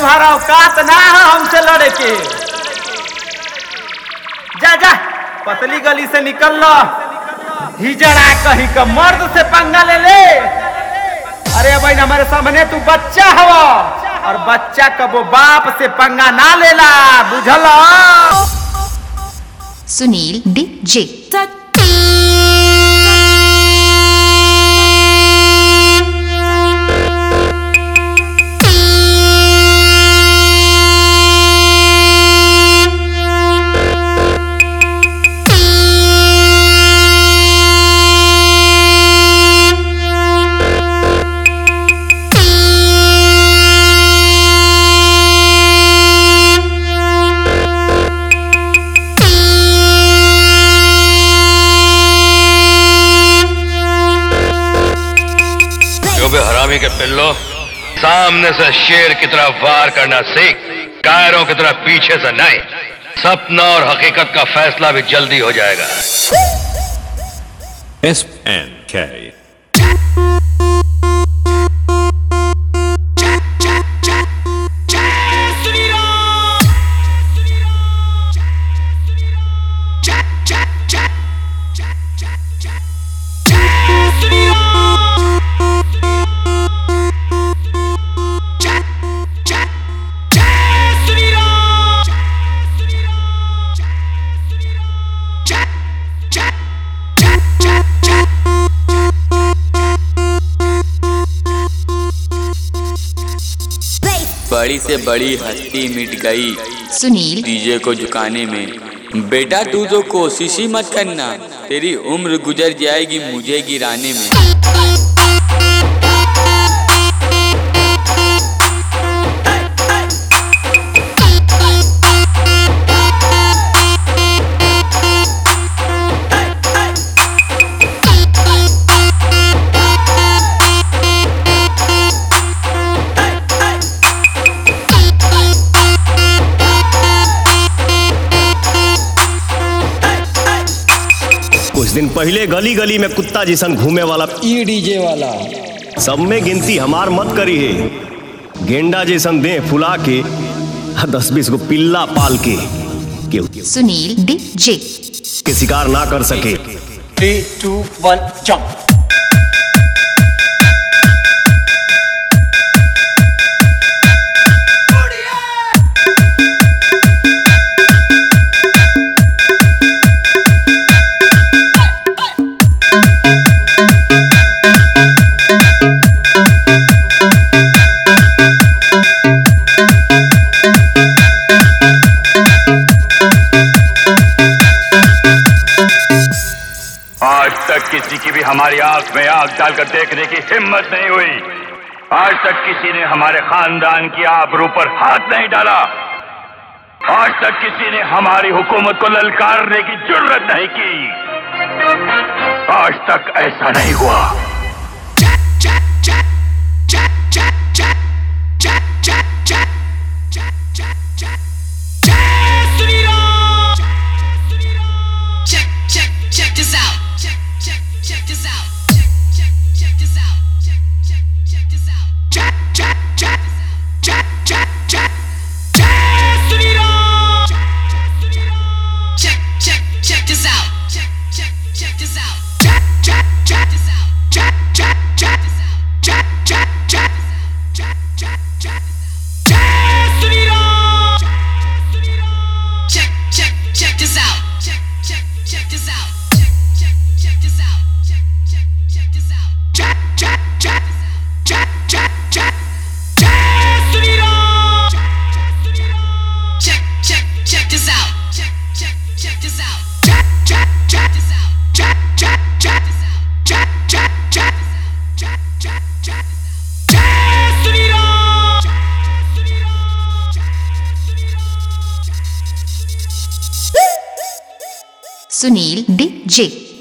तुम्हारा औकात ना है हमसे लड़े के। जा जा पतली गली से निकल लो, हिजड़ा कहीं का मर्द से पंगा ले ले। अरे भाई हमारे सामने तू बच्चा हवा, और बच्चा कबो बाप से पंगा ना लेला, बुझल? सुनील डीजे। हरामी के पिल्लो, सामने से शेर की तरह वार करना सीख, कायरों की तरह पीछे से नहीं। सपना और हकीकत का फैसला भी जल्दी हो जाएगा। SNK बड़ी से बड़ी हस्ती मिट गई सुनील डीजे को झुकाने में। बेटा तू तो कोशिश ही मत करना, तेरी उम्र गुजर जाएगी मुझे गिराने में। कुछ दिन पहले गली गली में कुत्ता जैसन घूमे वाला ई डीजे वाला सब में गिनती हमार मत करी है। गेंडा जैसन दे फुला के 10-20 गो पिल्ला पाल के सुनील डीजे के शिकार ना कर सके। 3, 2, 1 जंप। आज तक किसी की भी हमारी आंख में आंख डालकर देखने की हिम्मत नहीं हुई। आज तक किसी ने हमारे खानदान की आबरू पर हाथ नहीं डाला। आज तक किसी ने हमारी हुकूमत को ललकारने की जुर्रत नहीं की। आज तक ऐसा नहीं हुआ। सुनील डीजे।